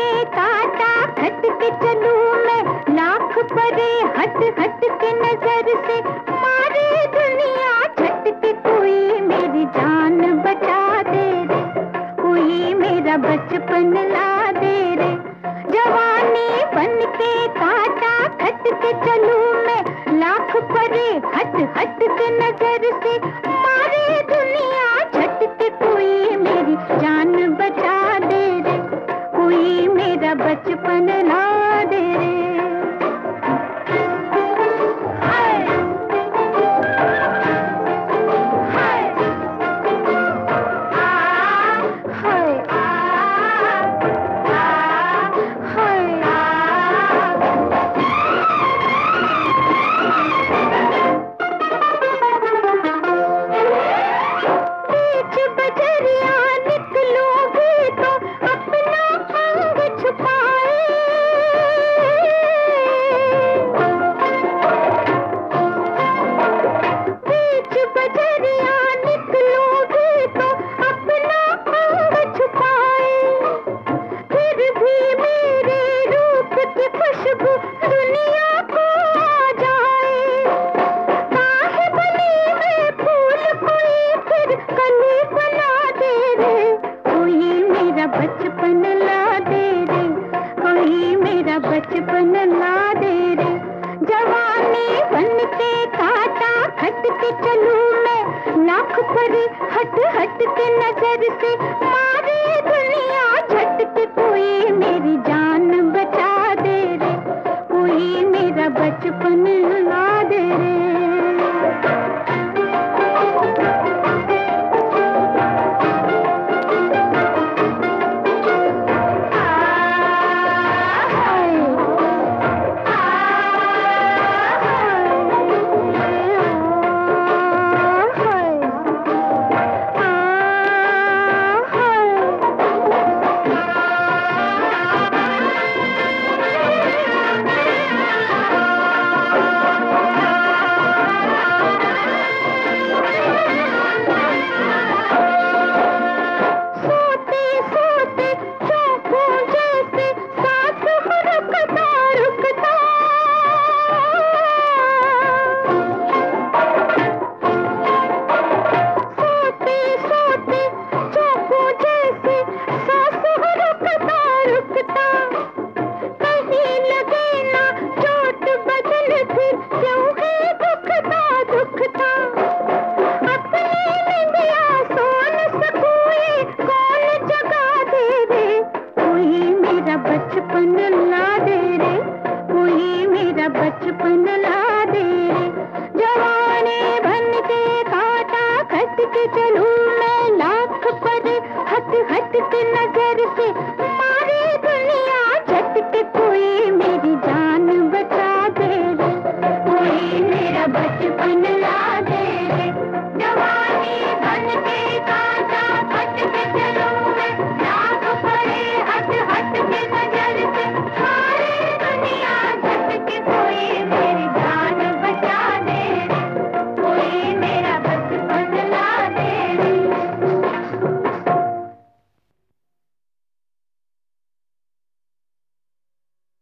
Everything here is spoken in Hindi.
के काटा खट के चलूं मैं, लाख परे हट हट के नजर से मारे दुनिया झटके। कोई मेरी जान बचा दे रे, कोई मेरा बचपन ला दे रे। जवानी बन के काटा खट के चलूं मैं, लाख परे हट हट के नजर से मारे दुनिया झटके। कोई मेरी जान बचा दे रे, कोई मेरा बचपन ला दे रे। हाय हाय हाय बीच बजरिया निकलूंगी तो अपना अंग छुपाए। बीच बजरिया निकलूंगी तो अपना अंग छुपाए। फिर भी मेरे रूप की खुशबू दुनिया को आ जाए। काहे बनी मैं फूल कोई फिर कली बना दे रे, कोई मेरा बचपन ला दे रे, कोई मेरा बचपन ला दे रे। जवानी बन के काटा खट के चलूं मैं, लाख परे हट हट के नजर से मारे दुनिया झटके। कोई मेरी जान बचा दे रे, कोई मेरा बचपन ला दे रे। सोते सोते चौकों जैसे सांस रुकता रुकता। सोते सोते चौकों जैसे सांस रुकता रुकता। कहीं लगे ना चोट बदन फिर क्यों है दुखता दुखता। अपनी निंदिया सो न सकूं ये कौन जगा दे रे, कोई मेरा बचपन